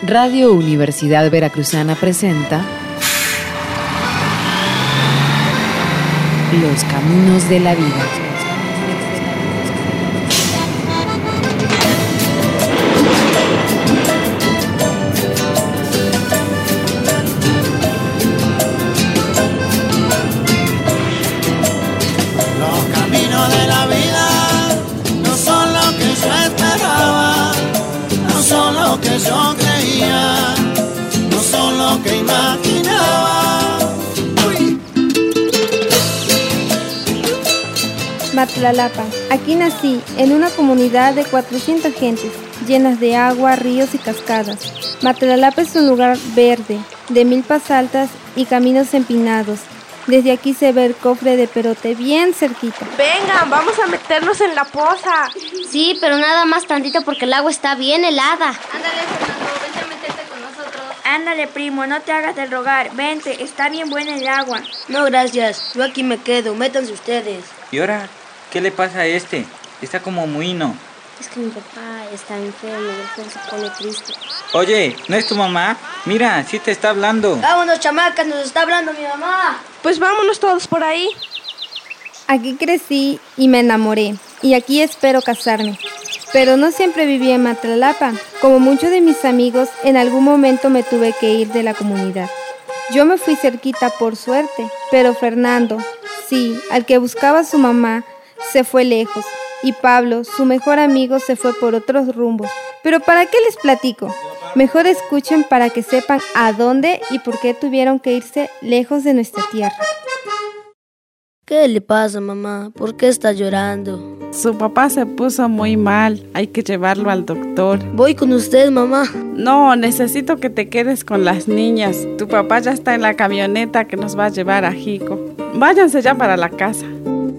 Radio Universidad Veracruzana presenta Los Caminos de la Vida. Yo creía, no son lo que imaginaba. Uy. Matlalapa. Aquí nací, en una comunidad de 400 gentes, llenas de agua, ríos y cascadas. Matlalapa es un lugar verde, de milpas altas y caminos empinados. Desde aquí se ve el cofre de Perote bien cerquita. Vengan, vamos a meternos en la poza. Sí, pero nada más tantito porque el agua está bien helada. Ándale, Fernando, vente a meterte con nosotros. Ándale, primo, no te hagas de rogar. Vente, está bien buena el agua. No, gracias. Yo aquí me quedo. Métanse ustedes. ¿Y ahora qué le pasa a este? Está como mohino. Es que mi papá está enfermo y él se pone triste. Oye, ¿no es tu mamá? Mira, sí te está hablando. Vámonos, chamacas, nos está hablando mi mamá. Pues vámonos todos por ahí. Aquí crecí y me enamoré, y aquí espero casarme. Pero no siempre viví en Matlalapa. Como muchos de mis amigos, en algún momento me tuve que ir de la comunidad. Yo me fui cerquita por suerte, pero Fernando, sí, al que buscaba a su mamá, se fue lejos. Y Pablo, su mejor amigo, se fue por otros rumbos. Pero ¿para qué les platico? Mejor escuchen para que sepan a dónde y por qué tuvieron que irse lejos de nuestra tierra. ¿Qué le pasa, mamá? ¿Por qué está llorando? Su papá se puso muy mal, hay que llevarlo al doctor. Voy con usted, mamá. No, necesito que te quedes con las niñas. Tu papá ya está en la camioneta que nos va a llevar a Jico. Váyanse ya para la casa.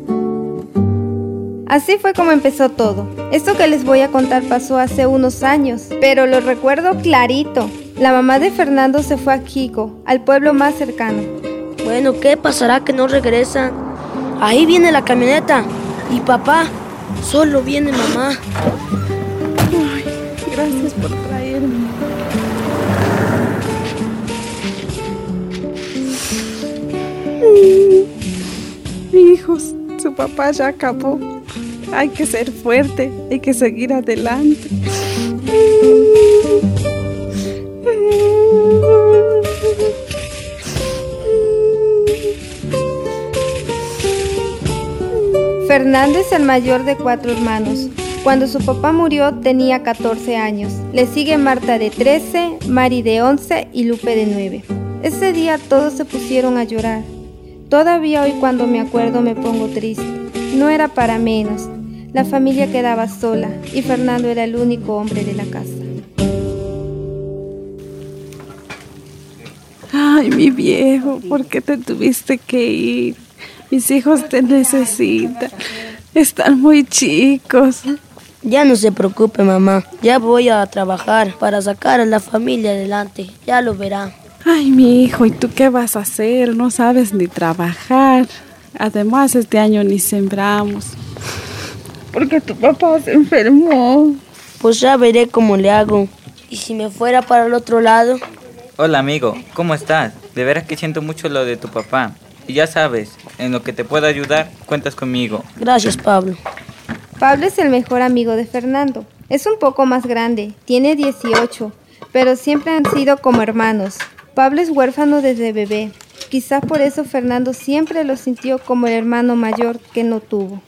Así fue como empezó todo. Esto que les voy a contar pasó hace unos años, pero lo recuerdo clarito. La mamá de Fernando se fue a Jico, al pueblo más cercano. Bueno, ¿qué pasará que no regresan? Ahí viene la camioneta. ¿Y papá? Solo viene mamá. Ay, gracias por traerme. Hijos, su papá ya acabó. Hay que ser fuerte, hay que seguir adelante. Fernando es el mayor de 4 hermanos. Cuando su papá murió tenía 14 años. Le sigue Marta de 13, Mari de 11 y Lupe de 9. Ese día todos se pusieron a llorar. Todavía hoy cuando me acuerdo me pongo triste. No era para menos. La familia quedaba sola y Fernando era el único hombre de la casa. Ay, mi viejo, ¿por qué te tuviste que ir? Mis hijos te necesitan. Están muy chicos. Ya no se preocupe, mamá. Ya voy a trabajar para sacar a la familia adelante. Ya lo verá. Ay, mi hijo, ¿y tú qué vas a hacer? No sabes ni trabajar. Además, este año ni sembramos. Porque tu papá se enfermó. Pues ya veré cómo le hago. ¿Y si me fuera para el otro lado? Hola amigo, ¿cómo estás? De veras que siento mucho lo de tu papá. Y ya sabes, en lo que te pueda ayudar, cuentas conmigo. Gracias, Pablo. Pablo es el mejor amigo de Fernando. Es un poco más grande, tiene 18, pero siempre han sido como hermanos. Pablo es huérfano desde bebé. Quizás por eso Fernando siempre lo sintió como el hermano mayor que no tuvo.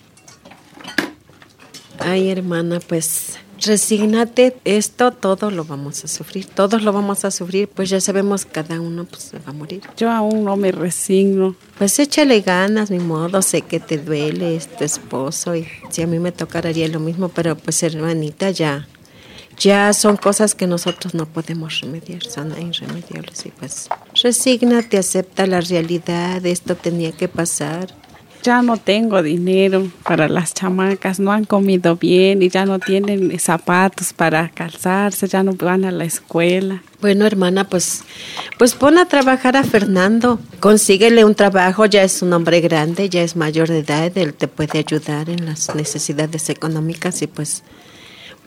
Ay, hermana, pues resígnate, esto todo lo vamos a sufrir, todos lo vamos a sufrir, pues ya sabemos cada uno pues va a morir. Yo aún no me resigno. Pues échale ganas, ni modo, sé que te duele, es tu esposo y si a mí me tocara haría lo mismo, pero pues hermanita ya son cosas que nosotros no podemos remediar, son irremediables y pues resígnate, acepta la realidad, esto tenía que pasar. Ya no tengo dinero para las chamacas, no han comido bien y ya no tienen zapatos para calzarse, ya no van a la escuela. Bueno, hermana, pues pon a trabajar a Fernando, consíguele un trabajo, ya es un hombre grande, ya es mayor de edad, él te puede ayudar en las necesidades económicas y pues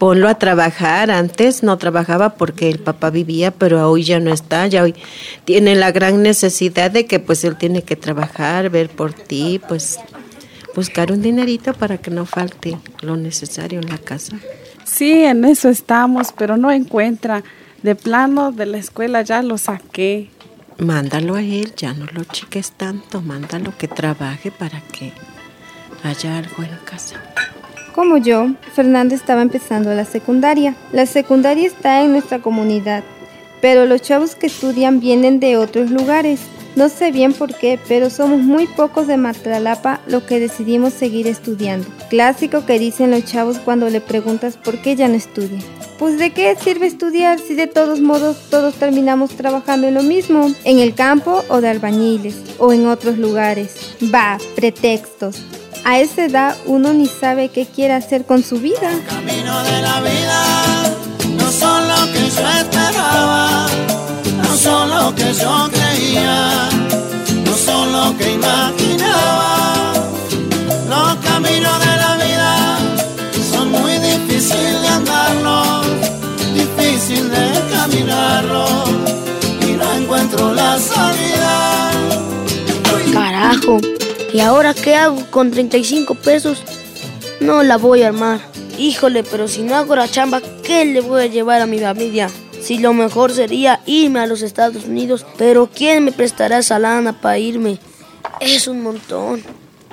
ponlo a trabajar. Antes no trabajaba porque el papá vivía, pero hoy ya no está. Ya hoy tiene la gran necesidad de que pues él tiene que trabajar, ver por ti, pues buscar un dinerito para que no falte lo necesario en la casa. Sí, en eso estamos, pero no encuentra. De plano de la escuela ya lo saqué. Mándalo a él, ya no lo chiques tanto, mándalo que trabaje para que haya algo en casa. Como yo, Fernando estaba empezando la secundaria. La secundaria está en nuestra comunidad, pero los chavos que estudian vienen de otros lugares. No sé bien por qué, pero somos muy pocos de Matlalapa los que decidimos seguir estudiando. Clásico que dicen los chavos cuando le preguntas por qué ya no estudian. Pues ¿de qué sirve estudiar si de todos modos todos terminamos trabajando en lo mismo? En el campo o de albañiles o en otros lugares. Va, pretextos. A esa edad uno ni sabe qué quiere hacer con su vida. El camino de la vida no son lo que yo esperaba, no son lo que yo creía, no son lo que imaginaba. Los caminos de la vida son muy difíciles de andarlos, difícil de caminarlos, y no encuentro la salida. Carajo, ¿y ahora qué hago con 35 pesos? No la voy a armar. Híjole, pero si no hago la chamba, ¿qué le voy a llevar a mi familia? Si lo mejor sería irme a los Estados Unidos, pero ¿quién me prestará esa lana para irme? Es un montón.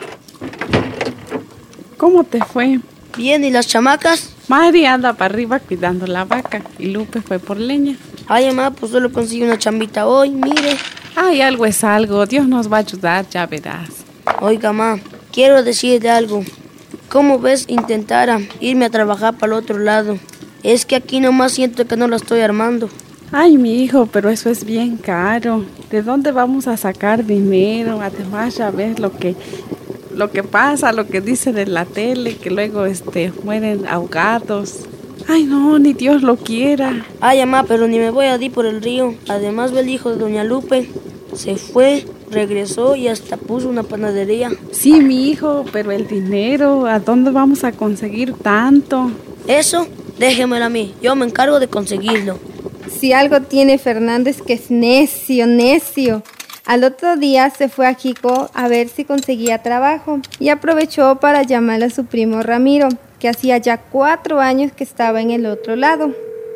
¿Cómo te fue? Bien, ¿y las chamacas? Mari anda para arriba cuidando la vaca y Lupe fue por leña. Ay, mamá, pues solo conseguí una chambita hoy, mire. Ay, algo es algo, Dios nos va a ayudar, ya verás. Oiga, mamá, quiero decirle algo. ¿Cómo ves intentara irme a trabajar para el otro lado? Es que aquí nomás siento que no la estoy armando. Ay, mi hijo, pero eso es bien caro. ¿De dónde vamos a sacar dinero? Además, ya ves lo que pasa, lo que dicen en la tele, que luego mueren ahogados. Ay, no, ni Dios lo quiera. Ay, mamá, pero ni me voy a ir por el río. Además, ve el hijo de doña Lupe. Se fue, regresó y hasta puso una panadería. Sí, mi hijo, pero el dinero, ¿a dónde vamos a conseguir tanto? Eso, déjemelo a mí, yo me encargo de conseguirlo. Si algo tiene Fernández que es necio, necio. Al otro día se fue a Jico a ver si conseguía trabajo y aprovechó para llamar a su primo Ramiro, que hacía ya 4 años que estaba en el otro lado.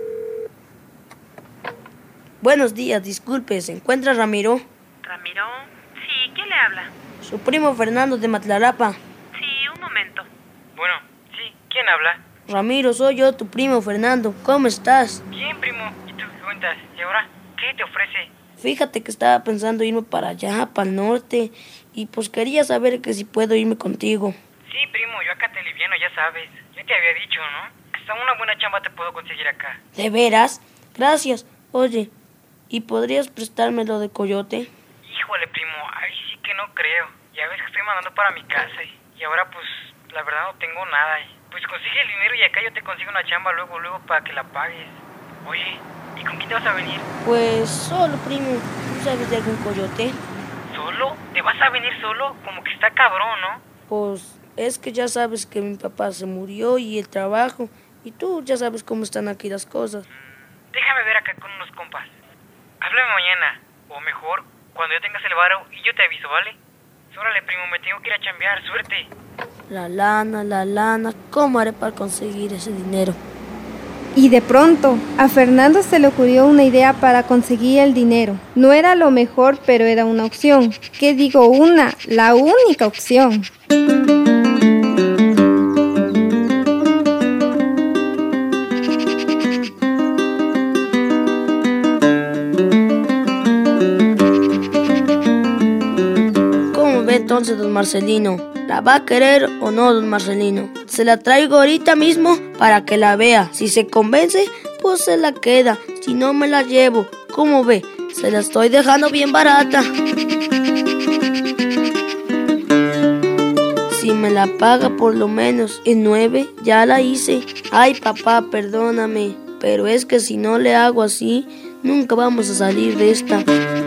Buenos días, disculpe, ¿se encuentra Ramiro? ¿Ramiro? Sí, ¿quién le habla? Su primo Fernando de Matlalapa. Sí, un momento. Bueno, sí, ¿quién habla? Ramiro, soy yo, tu primo Fernando. ¿Cómo estás? Bien, primo. ¿Y tú qué cuentas? ¿Y ahora qué te ofrece? Fíjate que estaba pensando irme para allá, para el norte, y pues quería saber que si puedo irme contigo. Sí, primo, yo acá te aliviano, ya sabes. Yo te había dicho, ¿no? Hasta una buena chamba te puedo conseguir acá. ¿De veras? Gracias. Oye, ¿y podrías prestarme lo de coyote? Híjole, primo, ahí sí que no creo. Ya ves que estoy mandando para mi casa y ahora pues la verdad no tengo nada. Pues consigue el dinero y acá yo te consigo una chamba luego para que la pagues. Oye, ¿y con quién te vas a venir? Pues solo, primo. ¿Tú sabes de algún coyote? ¿Solo? ¿Te vas a venir solo? Como que está cabrón, ¿no? Pues es que ya sabes que mi papá se murió y el trabajo. Y tú ya sabes cómo están aquí las cosas. Déjame ver acá con unos compas. Háblame mañana, o mejor, cuando ya tengas el varo y yo te aviso, ¿vale? Órale, primo, me tengo que ir a chambear, suerte. La lana, ¿cómo haré para conseguir ese dinero? Y de pronto, a Fernando se le ocurrió una idea para conseguir el dinero. No era lo mejor, pero era una opción. ¿Qué digo una? La única opción. Entonces, don Marcelino, ¿la va a querer o no, don Marcelino? Se la traigo ahorita mismo para que la vea. Si se convence, pues se la queda. Si no, me la llevo. ¿Cómo ve? Se la estoy dejando bien barata. Si me la paga por lo menos en 9, ya la hice. Ay, papá, perdóname, pero es que si no le hago así, nunca vamos a salir de esta.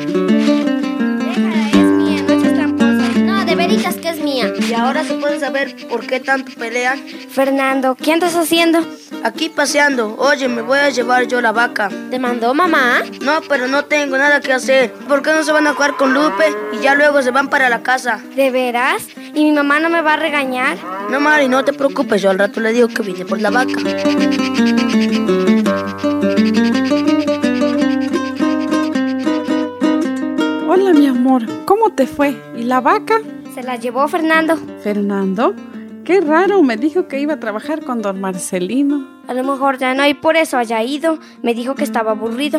Veritas que es mía. Y ahora se puede saber por qué tanto pelean. Fernando, ¿qué andas haciendo? Aquí paseando. Oye, me voy a llevar yo la vaca. ¿Te mandó mamá? No, pero no tengo nada que hacer. ¿Por qué no se van a jugar con Lupe y ya luego se van para la casa? ¿De veras? ¿Y mi mamá no me va a regañar? No, Mari, no te preocupes. Yo al rato le digo que vine por la vaca. Hola, mi amor. ¿Cómo te fue? ¿Y la vaca? Se la llevó Fernando. ¿Fernando? Qué raro, me dijo que iba a trabajar con don Marcelino. A lo mejor ya no y por eso haya ido. Me dijo que estaba aburrido.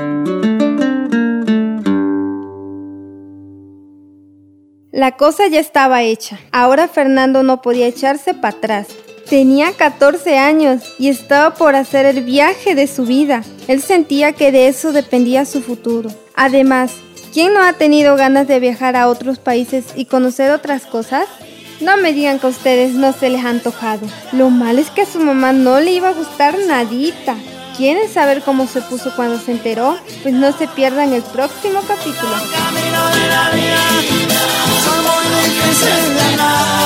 La cosa ya estaba hecha. Ahora Fernando no podía echarse para atrás. Tenía 14 años y estaba por hacer el viaje de su vida. Él sentía que de eso dependía su futuro. Además, ¿quién no ha tenido ganas de viajar a otros países y conocer otras cosas? No me digan que a ustedes no se les ha antojado. Lo malo es que a su mamá no le iba a gustar nadita. ¿Quieren saber cómo se puso cuando se enteró? Pues no se pierdan el próximo capítulo. Camino de la vida, son muy difíciles de andar.